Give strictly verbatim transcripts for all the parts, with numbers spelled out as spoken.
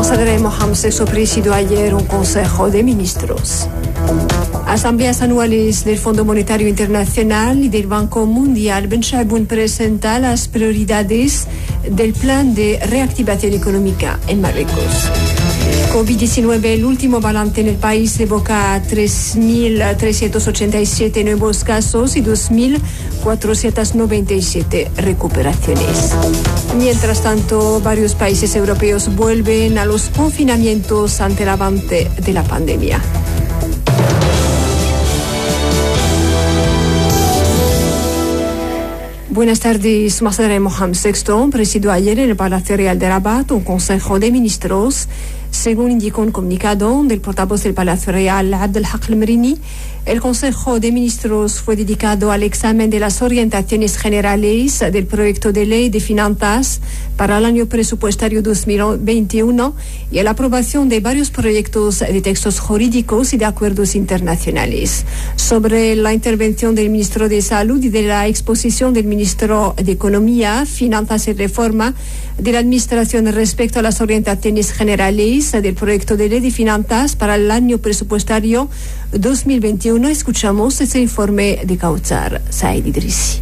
Mossadegh Mohamed sexto presidió ayer un Consejo de Ministros. Asambleas anuales del Fondo Monetario Internacional y del Banco Mundial Ben Shaibun presenta las prioridades del plan de reactivación económica en Marruecos. COVID diecinueve, el último balance en el país evoca tres mil trescientos ochenta y siete nuevos casos y dos mil cuatrocientos noventa y siete recuperaciones. Mientras tanto, varios países europeos vuelven a los confinamientos ante el avance de la pandemia. Buenas tardes. Mossadegh Mohamed sexto presidió ayer en el Palacio Real de Rabat un Consejo de Ministros. Según indicó un comunicado del portavoz del Palacio Real, Abdelhak El-Mrini, el Consejo de Ministros fue dedicado al examen de las orientaciones generales del proyecto de ley de finanzas para el año presupuestario dos mil veintiuno y a la aprobación de varios proyectos de textos jurídicos y de acuerdos internacionales. Sobre la intervención del ministro de Salud y de la exposición del ministro de Economía, Finanzas y Reforma de la Administración respecto a las orientaciones generales del proyecto de ley de finanzas para el año presupuestario dos mil veintiuno, escuchamos ese informe de Kautsar Said Idrissi.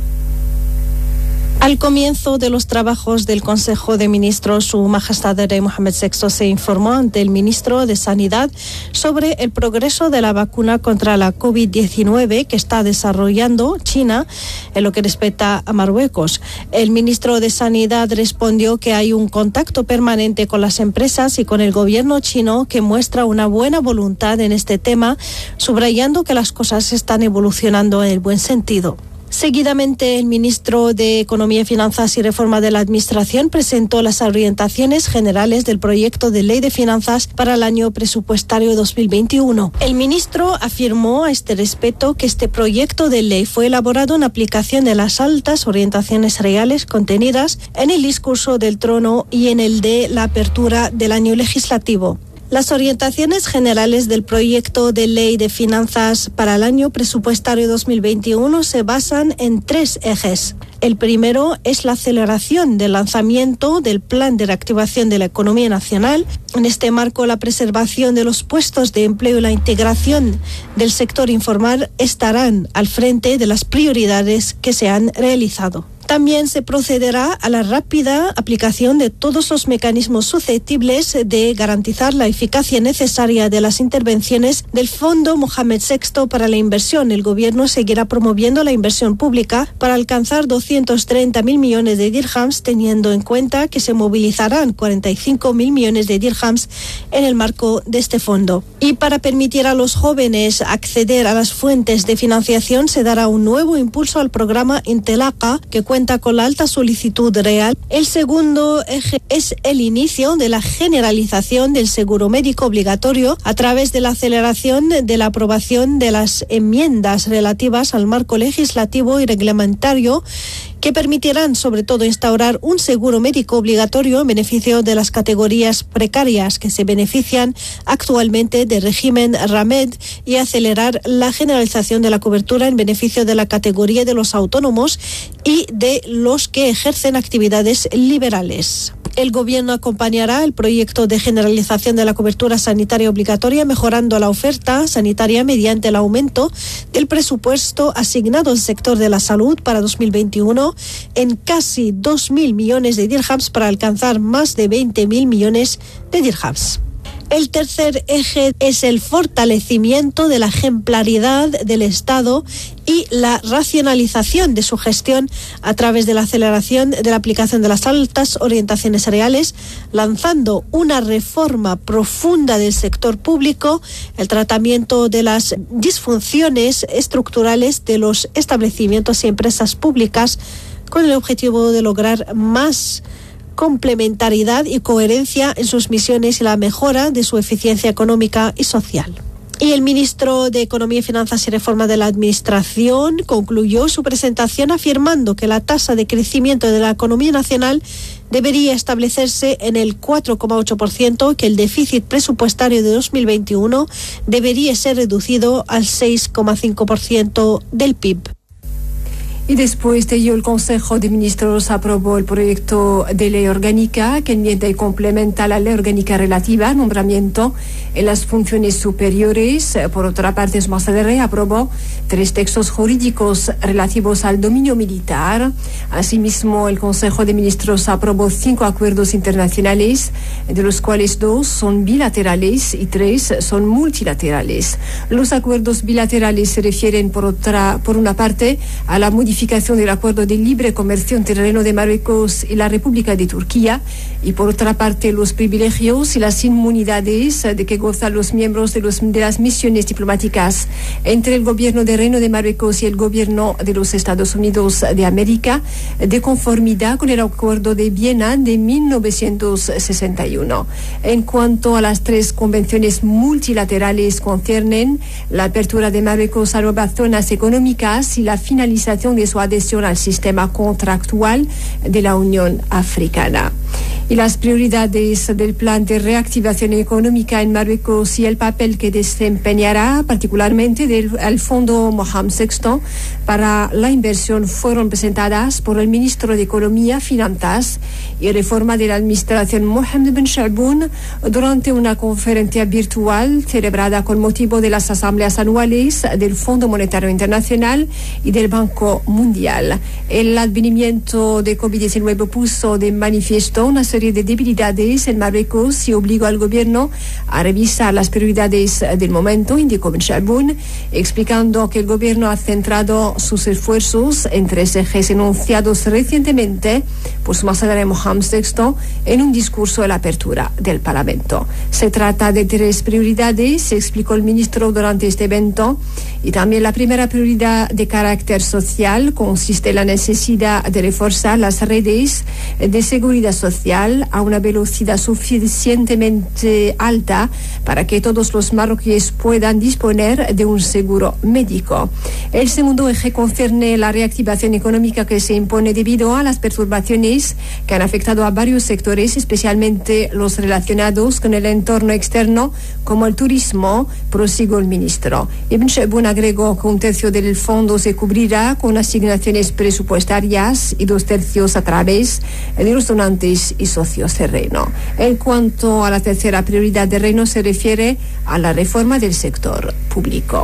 Al comienzo de los trabajos del Consejo de Ministros, Su Majestad el Rey Mohamed sexto se informó ante el ministro de Sanidad sobre el progreso de la vacuna contra la COVID diecinueve que está desarrollando China en lo que respecta a Marruecos. El ministro de Sanidad respondió que hay un contacto permanente con las empresas y con el gobierno chino que muestra una buena voluntad en este tema, subrayando que las cosas están evolucionando en el buen sentido. Seguidamente, el ministro de Economía, Finanzas y Reforma de la Administración presentó las orientaciones generales del proyecto de ley de finanzas para el año presupuestario dos mil veintiuno. El ministro afirmó a este respecto que este proyecto de ley fue elaborado en aplicación de las altas orientaciones reales contenidas en el discurso del trono y en el de la apertura del año legislativo. Las orientaciones generales del proyecto de ley de finanzas para el año presupuestario dos mil veintiuno se basan en tres ejes. El primero es la aceleración del lanzamiento del Plan de Reactivación de la Economía Nacional. En este marco, la preservación de los puestos de empleo y la integración del sector informal estarán al frente de las prioridades que se han realizado. También se procederá a la rápida aplicación de todos los mecanismos susceptibles de garantizar la eficacia necesaria de las intervenciones del Fondo Mohamed sexto para la inversión. El gobierno seguirá promoviendo la inversión pública para alcanzar doscientos treinta mil millones de dirhams, teniendo en cuenta que se movilizarán cuarenta y cinco mil millones de dirhams en el marco de este fondo. Y para permitir a los jóvenes acceder a las fuentes de financiación, se dará un nuevo impulso al programa Intelaqa, que cuenta con la alta solicitud real. El segundo eje es el inicio de la generalización del seguro médico obligatorio a través de la aceleración de la aprobación de las enmiendas relativas al marco legislativo y reglamentario que permitirán sobre todo instaurar un seguro médico obligatorio en beneficio de las categorías precarias que se benefician actualmente del régimen RAMED y acelerar la generalización de la cobertura en beneficio de la categoría de los autónomos y de los que ejercen actividades liberales. El gobierno acompañará el proyecto de generalización de la cobertura sanitaria obligatoria, mejorando la oferta sanitaria mediante el aumento del presupuesto asignado al sector de la salud para dos mil veintiuno en casi dos mil millones de dirhams para alcanzar más de veinte mil millones de dirhams. El tercer eje es el fortalecimiento de la ejemplaridad del Estado y la racionalización de su gestión a través de la aceleración de la aplicación de las altas orientaciones reales, lanzando una reforma profunda del sector público, el tratamiento de las disfunciones estructurales de los establecimientos y empresas públicas, con el objetivo de lograr más complementariedad y coherencia en sus misiones y la mejora de su eficiencia económica y social. Y el ministro de Economía, Finanzas y Reforma de la Administración concluyó su presentación afirmando que la tasa de crecimiento de la economía nacional debería establecerse en el cuatro coma ocho por ciento, que el déficit presupuestario de dos mil veintiuno debería ser reducido al seis coma cinco por ciento del P I B. Y después de ello, el Consejo de Ministros aprobó el proyecto de ley orgánica que enmienda y complementa la ley orgánica relativa al nombramiento en las funciones superiores. Por otra parte, su Majestad el Rey aprobó tres textos jurídicos relativos al dominio militar. Asimismo, el Consejo de Ministros aprobó cinco acuerdos internacionales, de los cuales dos son bilaterales y tres son multilaterales. Los acuerdos bilaterales se refieren, por otra, por una parte, a la modificación del acuerdo de libre comercio entre el Reino de Marruecos y la República de Turquía, y por otra parte los privilegios y las inmunidades de que gozan los miembros de, los, de las misiones diplomáticas entre el gobierno del Reino de Marruecos y el gobierno de los Estados Unidos de América, de conformidad con el acuerdo de Viena de mil novecientos sesenta y uno. En cuanto a las tres convenciones multilaterales, conciernen la apertura de Marruecos a nuevas zonas económicas y la finalización de su adhesión al sistema contractual de la Unión Africana. Y las prioridades del plan de reactivación económica en Marruecos y el papel que desempeñará particularmente del el Fondo Mohamed sexto para la inversión fueron presentadas por el ministro de Economía, Finanzas y Reforma de la Administración, Mohamed Ben Chaboun, durante una conferencia virtual celebrada con motivo de las asambleas anuales del Fondo Monetario Internacional y del Banco Mundial. El advenimiento de COVID diecinueve puso de manifiesto una serie de debilidades en Marruecos y obligó al gobierno a revisar las prioridades del momento, indicó Ben Chaboun, explicando que el gobierno ha centrado sus esfuerzos en tres ejes enunciados recientemente por su Majestad Mohamed sexto en un discurso de la apertura del Parlamento. Se trata de tres prioridades, explicó el ministro durante este evento, y también la primera prioridad de carácter social consiste en la necesidad de reforzar las redes de seguridad social a una velocidad suficientemente alta para que todos los marroquíes puedan disponer de un seguro médico. El segundo eje concierne la reactivación económica que se impone debido a las perturbaciones que han afectado a varios sectores, especialmente los relacionados con el entorno externo, como el turismo, prosiguió el ministro. Ibn Chaboun agregó que un tercio del fondo se cubrirá con asignaciones presupuestarias y dos tercios a través de los donantes y socios del Reino. En cuanto a la tercera prioridad del Reino, se refiere a la reforma del sector público.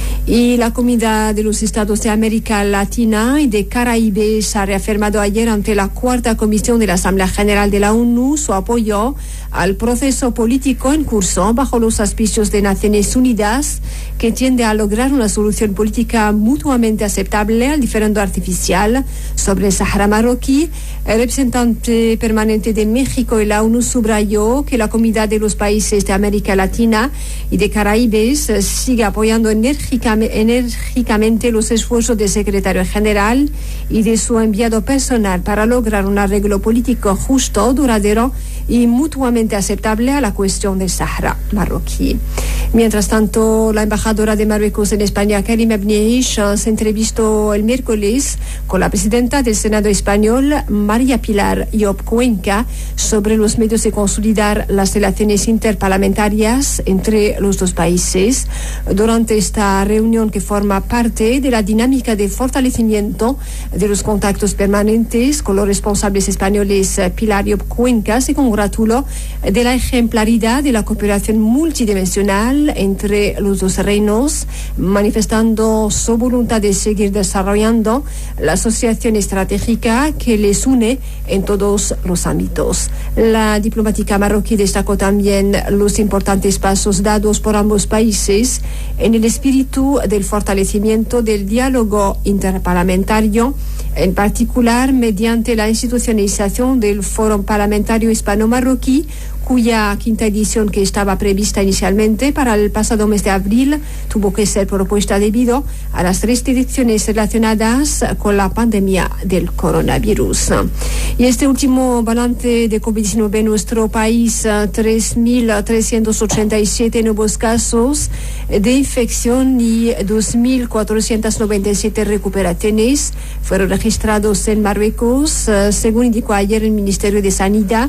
Y la Comunidad de los Estados de América Latina y de Caraíbes ha reafirmado ayer ante la cuarta comisión de la Asamblea General de la ONU su apoyo al proceso político en curso bajo los auspicios de Naciones Unidas, que tiende a lograr una solución política mutuamente aceptable al diferendo artificial sobre el Sahara marroquí. El representante permanente de México y la ONU subrayó que la Comunidad de los Países de América Latina y de Caraíbes sigue apoyando enérgicamente enérgicamente los esfuerzos del secretario general y de su enviado personal para lograr un arreglo político justo, duradero y mutuamente aceptable a la cuestión del Sahara marroquí. Mientras tanto, la embajadora de Marruecos en España, Karim Abnieish, se entrevistó el miércoles con la presidenta del Senado español, María Pilar Llop Cuenca, sobre los medios de consolidar las relaciones interparlamentarias entre los dos países. Durante esta reunión, que forma parte de la dinámica de fortalecimiento de los contactos permanentes con los responsables españoles, Pilar Llop Cuenca se congratuló de la ejemplaridad de la cooperación multidimensional entre los dos reinos, manifestando su voluntad de seguir desarrollando la asociación estratégica que les une en todos los ámbitos. La diplomática marroquí destacó también los importantes pasos dados por ambos países en el espíritu del fortalecimiento del diálogo interparlamentario, en particular mediante la institucionalización del Foro Parlamentario Hispano-Marroquí, cuya quinta edición, que estaba prevista inicialmente para el pasado mes de abril, tuvo que ser propuesta debido a las restricciones relacionadas con la pandemia del coronavirus. Y este último balance de COVID diecinueve en nuestro país, tres mil trescientos ochenta y siete nuevos casos de infección y dos mil cuatrocientas noventa y siete recuperaciones fueron registrados en Marruecos, según indicó ayer el Ministerio de Sanidad,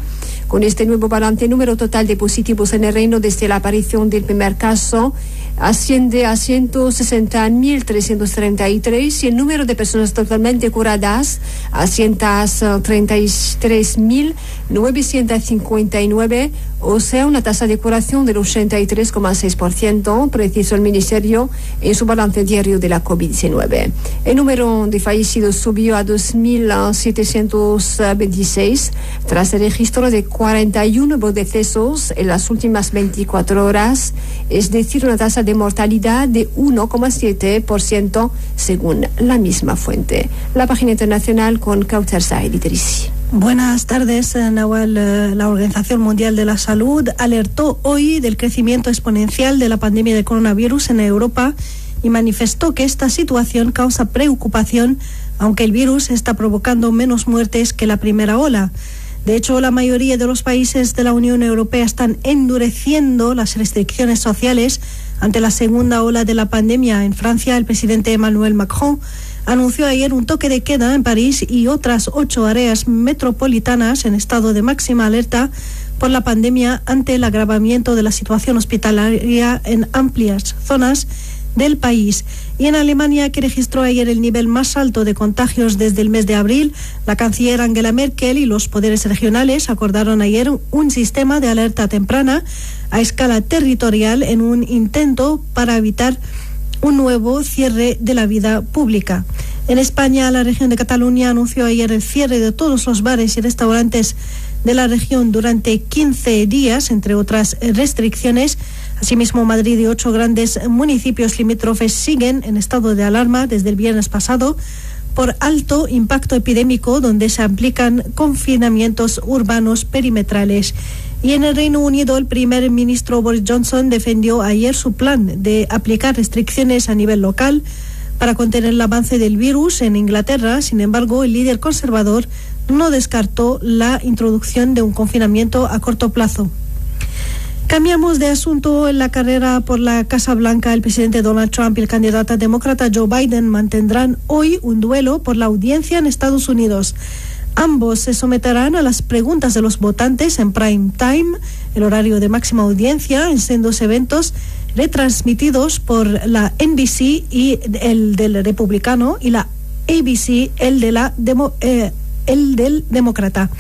Con este nuevo balance, el número total de positivos en el Reino desde la aparición del primer caso asciende a ciento sesenta mil trescientos treinta y tres y el número de personas totalmente curadas a ciento treinta y tres mil novecientos cincuenta y nueve, o sea, una tasa de curación del ochenta y tres coma seis por ciento, precisó el Ministerio en su balance diario de la COVID diecinueve. El número de fallecidos subió a dos mil setecientos veintiséis tras el registro de cuarenta y uno nuevos decesos en las últimas veinticuatro horas, es decir, una tasa de mortalidad de uno coma siete por ciento según la misma fuente. La página internacional con Kautar Said Idrissi. Buenas tardes, Nawal. La Organización Mundial de la Salud alertó hoy del crecimiento exponencial de la pandemia de coronavirus en Europa y manifestó que esta situación causa preocupación, aunque el virus está provocando menos muertes que la primera ola. De hecho, la mayoría de los países de la Unión Europea están endureciendo las restricciones sociales ante la segunda ola de la pandemia. En Francia, el presidente Emmanuel Macron anunció ayer un toque de queda en París y otras ocho áreas metropolitanas en estado de máxima alerta por la pandemia ante el agravamiento de la situación hospitalaria en amplias zonas del país. Y en Alemania, que registró ayer el nivel más alto de contagios desde el mes de abril, la canciller Angela Merkel y los poderes regionales acordaron ayer un sistema de alerta temprana a escala territorial en un intento para evitar un nuevo cierre de la vida pública. En España, la región de Cataluña anunció ayer el cierre de todos los bares y restaurantes de la región durante quince días, entre otras restricciones. Asimismo, Madrid y ocho grandes municipios limítrofes siguen en estado de alarma desde el viernes pasado por alto impacto epidémico, donde se aplican confinamientos urbanos perimetrales. Y en el Reino Unido, el primer ministro Boris Johnson defendió ayer su plan de aplicar restricciones a nivel local para contener el avance del virus en Inglaterra. Sin embargo, el líder conservador no descartó la introducción de un confinamiento a corto plazo. Cambiamos de asunto. En la carrera por la Casa Blanca, el presidente Donald Trump y el candidato demócrata Joe Biden mantendrán hoy un duelo por la audiencia en Estados Unidos. Ambos se someterán a las preguntas de los votantes en prime time, el horario de máxima audiencia, en sendos eventos retransmitidos por la N B C y el del republicano y la A B C, el de la demo, eh, el del demócrata.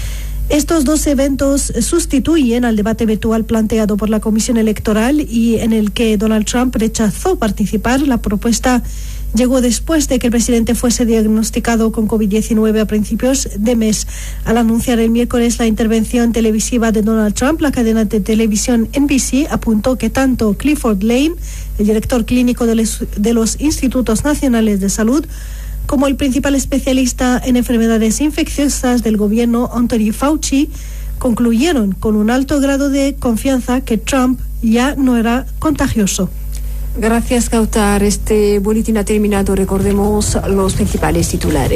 Estos dos eventos sustituyen al debate virtual planteado por la Comisión Electoral y en el que Donald Trump rechazó participar. La propuesta llegó después de que el presidente fuese diagnosticado con COVID diecinueve a principios de mes. Al anunciar el miércoles la intervención televisiva de Donald Trump, la cadena de televisión N B C apuntó que tanto Clifford Lane, el director clínico de los, de los Institutos Nacionales de Salud, como el principal especialista en enfermedades infecciosas del gobierno, Anthony Fauci, concluyeron con un alto grado de confianza que Trump ya no era contagioso. Gracias, Kautar. Este boletín ha terminado. Recordemos los principales titulares.